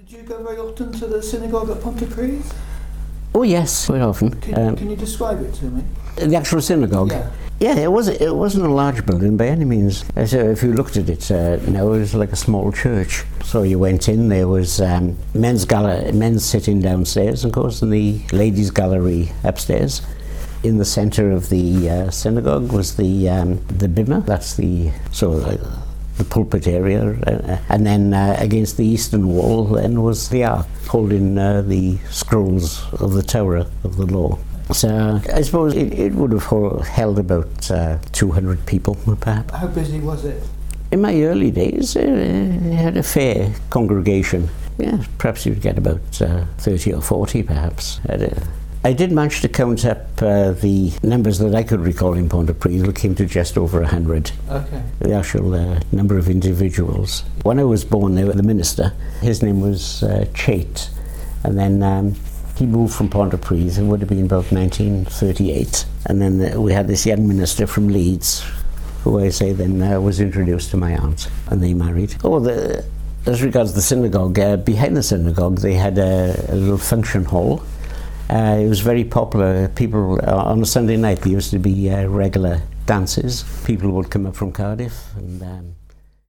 Do you go very often to the synagogue at Pontypridd? Oh yes, quite often. Can you describe it to me? The actual synagogue? Yeah. Yeah, it wasn't a large building by any means. So if you looked at it now, it was like a small church. So you went in, there was men's sitting downstairs, of course, and the ladies' gallery upstairs. In the centre of the synagogue was the bima. That's the pulpit area, and then against the eastern wall then was the ark holding the scrolls of the Torah of the law. So I suppose it would have held about 200 people perhaps. How busy was it? In my early days it had a fair congregation. Yeah, perhaps you'd get about 30 or 40 perhaps. I did manage to count up the numbers that I could recall in Pontypridd. It came to just over 100. Okay. The actual number of individuals. When I was born, the minister, his name was Chait, and then he moved from Pontypridd. It would have been about 1938, and then we had this young minister from Leeds, who I say then was introduced to my aunt, and they married. As regards the synagogue, behind the synagogue they had a little function hall. It was very popular. People, on a Sunday night, there used to be regular dances. People would come up from Cardiff and